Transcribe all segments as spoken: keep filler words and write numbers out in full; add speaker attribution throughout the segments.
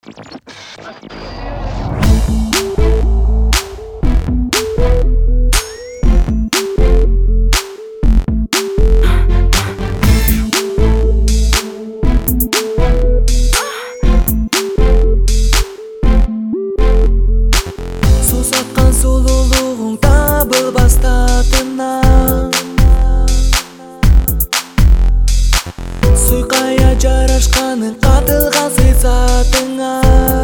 Speaker 1: Сусатқан сұлулығың табылбас татынан, суйқая жарашқаның қатылған сый-сатыңа.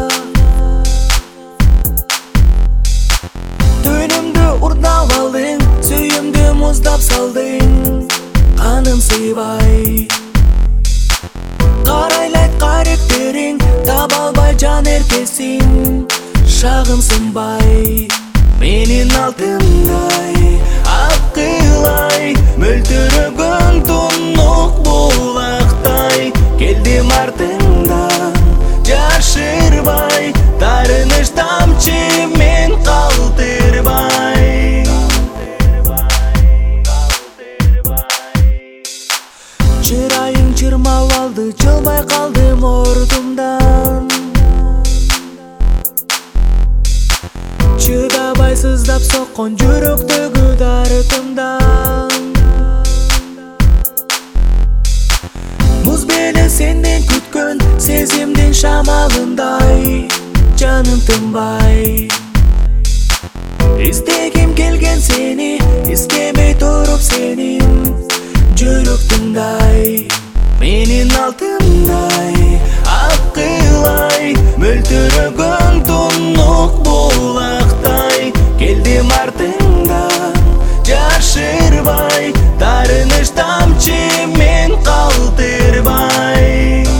Speaker 1: Төнімді ұрдап алдың, сүйімді мұздап салдың, қаным сыйбай. Қарайлайт қаректерің, таба албай жан еркесің, шағым сынбай. Менің алтындай, аққылай, мөлтірігін тұнық бұлақтай. Келдім артыңдан, жашырбай, тарыныш тамчымен қалтырбай. Чырайың чырмап алды, жылбай қалдым ордымдан. Чыдабай сыздап соққан жүректегі дартымдан. Мұз белі сенден күткен сезімден шамағындай, жаным тынбай. Іздегім келген сені, ескемей тұрып сенің жүректіңдай. Менің алтындай, аққылай, мөлтірігін тұнық бұлақтай. Келдім артыңдан, жашырбай, тарыныш тамчымен қалтырбай.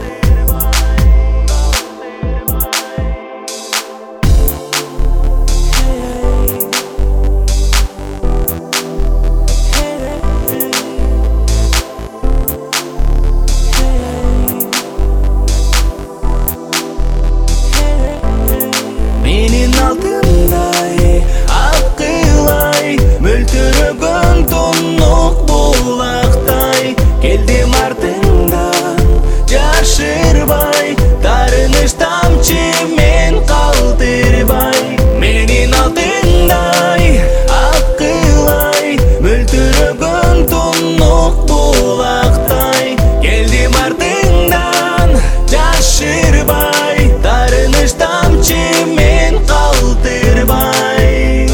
Speaker 1: Менің алтындай, аққылай, мөлтірігін тұнық бұлақтай. Келдім артыңдан, жашырбай, тарыныш тамчымен қалтырбай. Менің алтындай, аққылай, мөлтірігін тұнық бұлақтай. Келдім артыңдан, жашырбай, тарыныш тамчымен қалтырбай.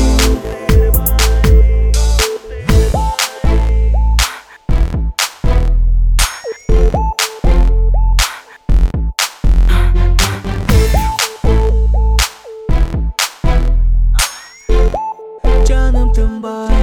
Speaker 1: Жаным тынбай.